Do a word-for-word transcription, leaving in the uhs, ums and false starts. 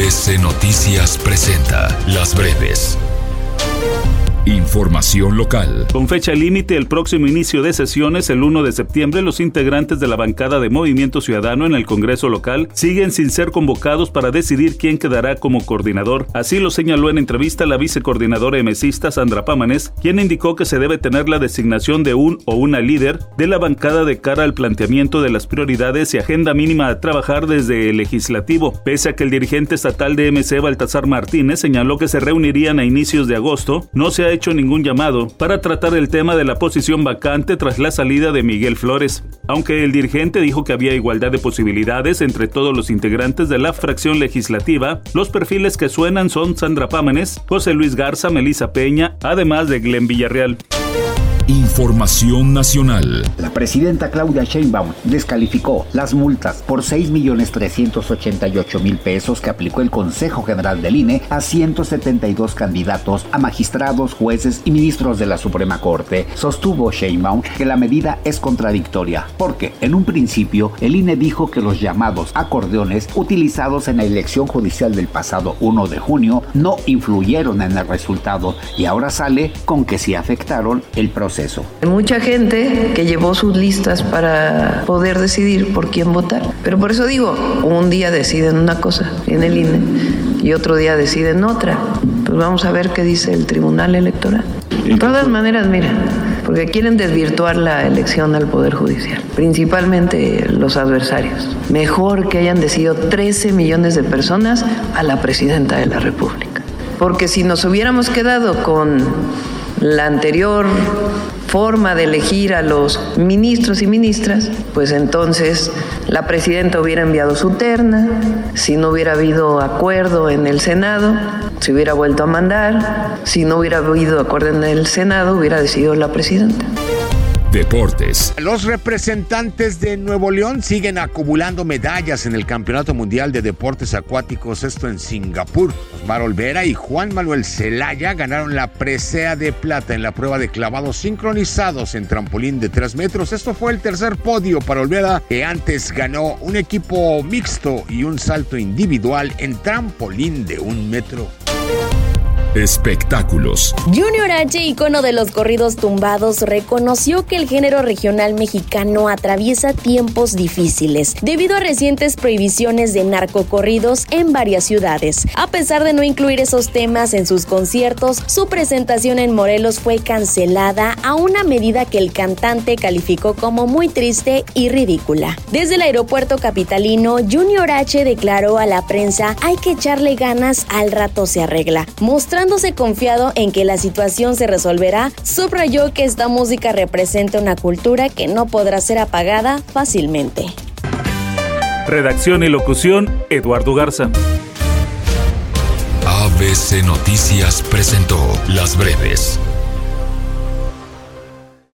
A B C Noticias presenta Las Breves. Información local. Con fecha límite el próximo inicio de sesiones, el primero de septiembre, los integrantes de la bancada de Movimiento Ciudadano en el Congreso local siguen sin ser convocados para decidir quién quedará como coordinador. Así lo señaló en entrevista la vicecoordinadora emesista Sandra Pámanes, quien indicó que se debe tener la designación de un o una líder de la bancada de cara al planteamiento de las prioridades y agenda mínima a trabajar desde el legislativo. Pese a que el dirigente estatal de M C, Baltasar Martínez, señaló que se reunirían a inicios de agosto, no se ha hecho ningún llamado para tratar el tema de la posición vacante tras la salida de Miguel Flores. Aunque el dirigente dijo que había igualdad de posibilidades entre todos los integrantes de la fracción legislativa, los perfiles que suenan son Sandra Pámanes, José Luis Garza, Melissa Peña, además de Glenn Villarreal. Información nacional. La presidenta Claudia Sheinbaum descalificó las multas por seis millones trescientos ochenta y ocho mil pesos que aplicó el Consejo General del I N E a ciento setenta y dos candidatos a magistrados, jueces y ministros de la Suprema Corte. Sostuvo Sheinbaum que la medida es contradictoria, porque en un principio el I N E dijo que los llamados acordeones utilizados en la elección judicial del pasado primero de junio no influyeron en el resultado, y ahora sale con que sí afectaron el proceso. Hay mucha gente que llevó sus listas para poder decidir por quién votar, pero por eso digo, un día deciden una cosa en el I N E y otro día deciden otra. Pues vamos a ver qué dice el Tribunal Electoral. De todas maneras, mira, porque quieren desvirtuar la elección al Poder Judicial, principalmente los adversarios. Mejor que hayan decidido trece millones de personas a la presidenta de la República. Porque si nos hubiéramos quedado con la anterior forma de elegir a los ministros y ministras, pues entonces la presidenta hubiera enviado su terna, si no hubiera habido acuerdo en el Senado, se hubiera vuelto a mandar, si no hubiera habido acuerdo en el Senado, hubiera decidido la presidenta. Deportes. Los representantes de Nuevo León siguen acumulando medallas en el Campeonato Mundial de Deportes Acuáticos, esto en Singapur. Osmar Olvera y Juan Manuel Zelaya ganaron la presea de plata en la prueba de clavados sincronizados en trampolín de tres metros. Esto fue el tercer podio para Olvera, que antes ganó un equipo mixto y un salto individual en trampolín de un metro. Espectáculos. Junior H, icono de los corridos tumbados, reconoció que el género regional mexicano atraviesa tiempos difíciles debido a recientes prohibiciones de narcocorridos en varias ciudades. A pesar de no incluir esos temas en sus conciertos, su presentación en Morelos fue cancelada a una medida que el cantante calificó como muy triste y ridícula. Desde el aeropuerto capitalino, Junior H declaró a la prensa: "Hay que echarle ganas, al rato se arregla", mostrando Mostrándose confiado en que la situación se resolverá, subrayó que esta música representa una cultura que no podrá ser apagada fácilmente. Redacción y locución, Eduardo Garza. A B C Noticias presentó Las Breves.